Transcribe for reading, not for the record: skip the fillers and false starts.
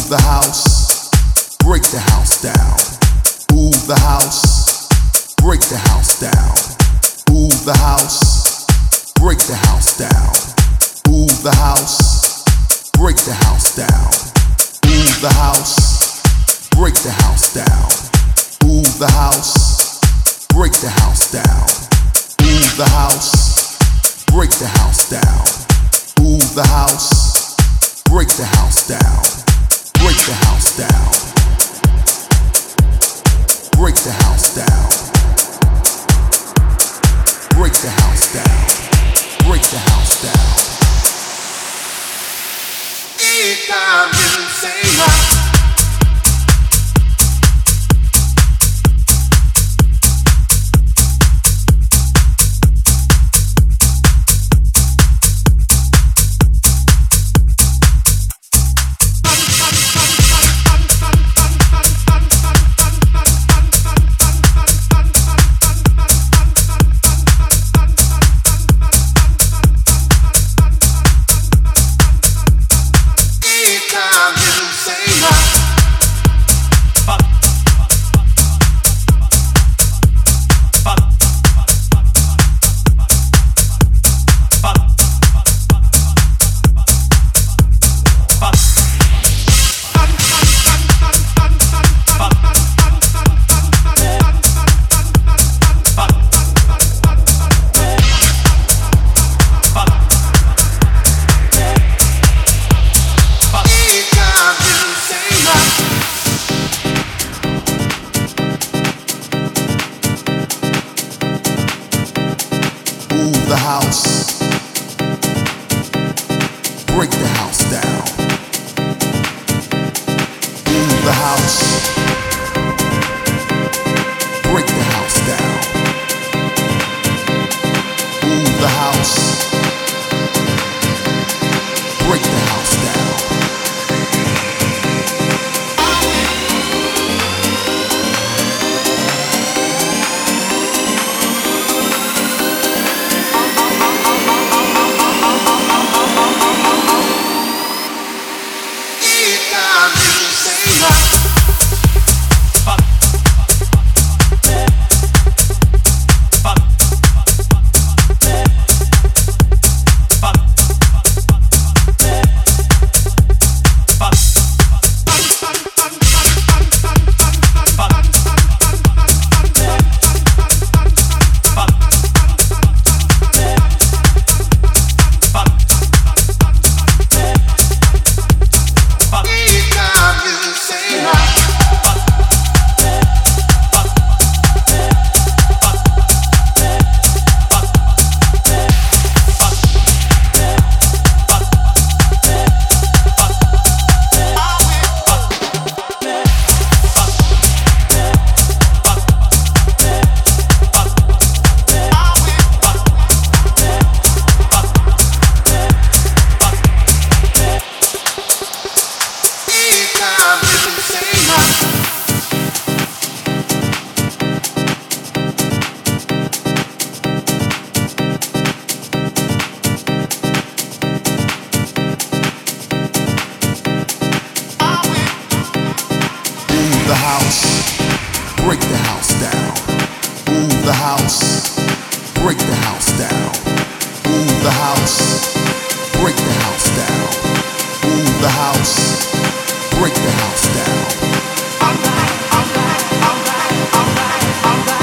the house, break the house down. Move the house, break the house down. Move the house, break the house down. Move the house, break the house down. Move the house, break the house down. Move the house, break the house down. Move the house, break the house down. Move the house, break the house down. Break the house down. Break the house down. Break the house down. Break the house down. Anytime you say no. The house, break the house down. Move the house, break the house down. Move the house, break the house down. The house, break the house down. Move the house, break the house down. Move the house, break the house down. Move the house, break the house down. Alright, alright, alright, alright, alright.